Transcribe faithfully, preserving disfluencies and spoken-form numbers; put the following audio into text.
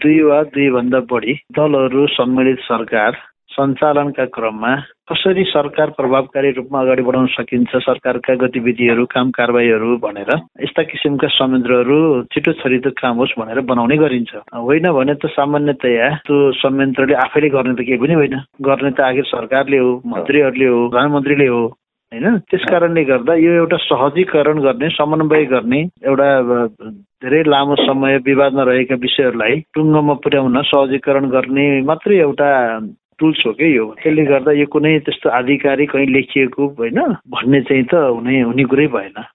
दुई वा दुई भन्दा बढी दलहरू सम्मिलित सरकार सञ्चालनका क्रममा कसरी सरकार प्रभावकारी रूपमा अगाडि बढाउन सकिन्छ, सरकारका गतिविधिहरू, काम कारबाहीहरू भनेर यस्ता किसिमका संयन्त्रहरू छिटो छरितो काम होस् भनेर बनाउने गरिन्छ। होइन भने त सामान्यतया त्यो संयन्त्रले आफैले गर्ने त केही पनि होइन, गर्ने त आखिर सरकारले हो, मन्त्रीहरूले हो, प्रधानमन्त्रीले हो होइन। त्यस कारणले गर्दा यो एउटा सहजीकरण गर्ने, समन्वय गर्ने, एउटा धेरै लामो समय विवादमा रहेका विषयहरूलाई टुङ्गोमा पुर्याउन सहजीकरण गर्ने मात्रै एउटा टुल्स हो कि यो। त्यसले गर्दा यो कुनै त्यस्तो आधिकारिक कहीँ लेखिएको होइन भन्ने चाहिँ त हुने हुने कुरै भएन।